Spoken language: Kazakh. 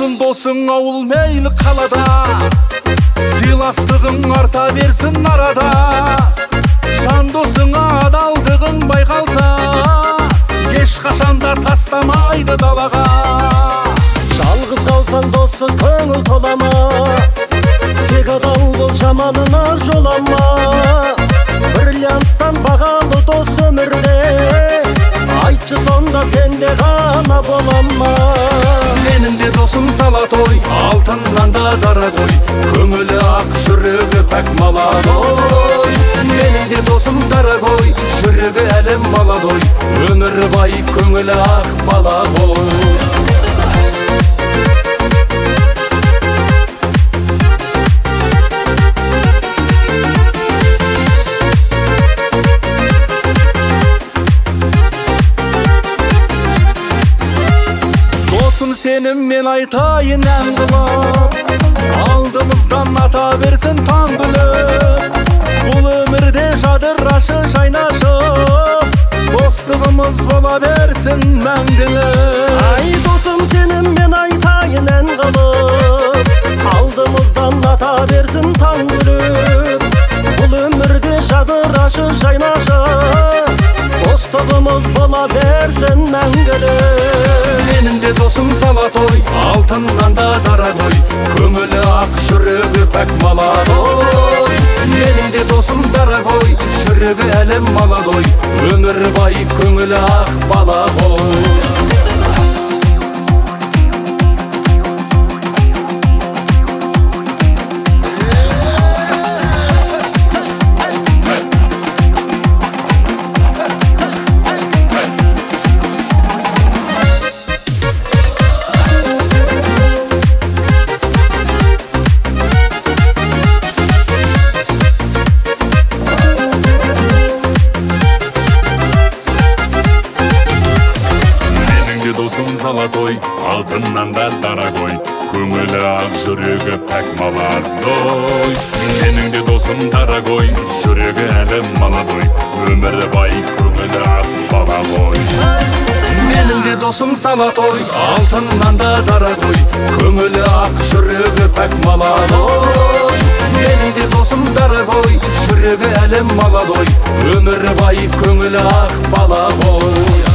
болсын досың ауыл мейлі қалада, сыйластығың арта берсін арада. Жан досыңа адалдығың байқалса, ешқашанда тастамайды далаға. Жалғыз қалсаң доссыз көңіл толама, тек адал бол жаманына жолама. Бриллианттан бағалы дос өмірде, айтшы сонда сенде ғана болама. Менің де досым золотой, алтыннан да дорогой, көңілі ақ, жүрегі пәк молодой. Менің де досым дорогой, жүрегі әлі молодой, өмірі бай, көңілі ақ бала ғой. Сенім мен айтайын ән қылып, алдымыздан ата берсін таң күліп. Бұл өмірде жадырашы жайнашы, достығымыз бола берсін мәңгілік. Ай досым сенім мен айтайын ән қылып, алдымыздан ата берсін таң күліп. Бұл өмірде жадырашы жайнашы, достығымыз бола берсін мәңгілік. Менің де досым золотой, алтыннан да дорогой, көңілі ақ, жүрегі пәк молодой. Менің де досым дорогой, жүрегі әлі молодой, өмірі бай, көңілі ақ бала ғой. Досым золотой, алтыннан да дорогой, көңілі ақ, жүрегі пәк молодой. Менің де досым дорогой, жүрегі әлі молодой, өмірі бай, көңілі ақ бала ғой. Менің де досым золотой, алтыннан да дорогой, көңілі ақ, жүрегі пәк молодой. Менің де досым дорогой, жүрегі әлі молодой, өмірі бай, көңілі ақ бала ғой.